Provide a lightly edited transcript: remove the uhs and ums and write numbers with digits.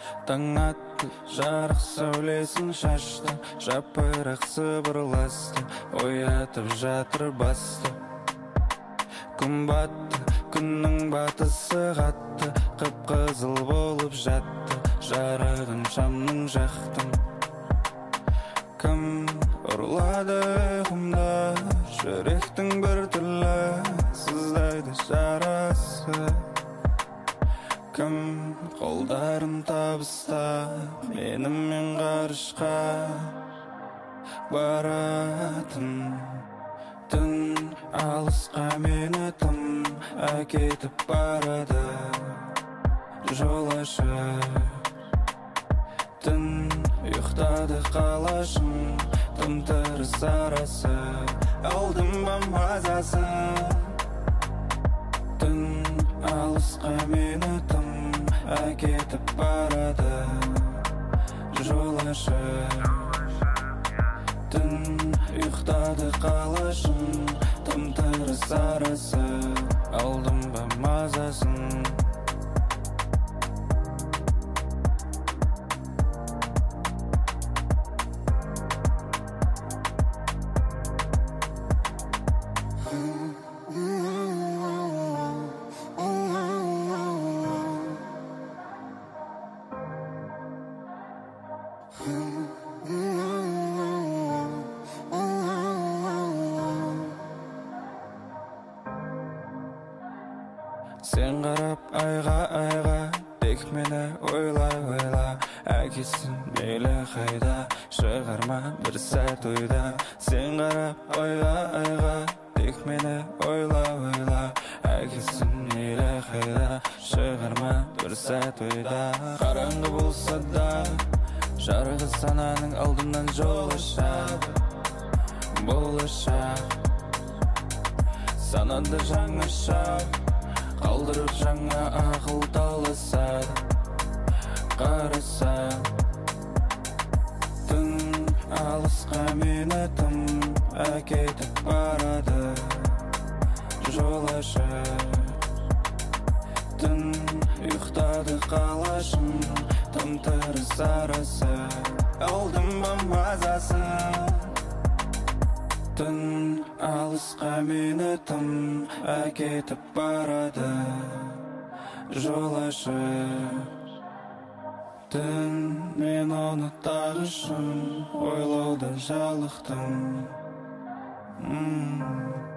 Таң атты, жарық сәулесін шашты, жапырақ сыбырласты, оятып жатыр басты. Күн батты, күннің батысы қатты, қып-қызыл болып жатты, жарығын шамның жақтым. Кім ұрлады ұйқымды, жүректің бір түрлі сыздайды жарасы. Кім қолдарын табыстап менімен ғарышқа баратын. Түн алысқа мені тым әкетіп барады, жол ашып. Түн ұйықтады қалашым, тым-тырыс арасы, алдым ба мазасын. Түн алысқа мені тым әкетіп барады, жол ашып. Түн ұйықтады қалашым, тым-тырыс арасы, алдым ба мазасын. Сен қарап айға, тек мені ойла, әкесін мейлі қайда, шығарма бір сәт ойда. Сен қарап айға, тек мені ойла, әкесін мейлі қайда, шығарма бір сәт ойда. Қараңғы болса да, жарығы сананың алдымнан жол ашады, болашақ. Санады жаңа шақ, қалдырып жаңа ақыл таласады, қараса. Түн алысқа мені тым әкетіп барады, жол ашып. Түн ұйықтады қалашым, тым-тырыс арасы, алдым ба мазасын. Түн алысқа мені тым әкетіп барады, жол ашып. Түн мен оны тағы шын ойлауда жалықтым.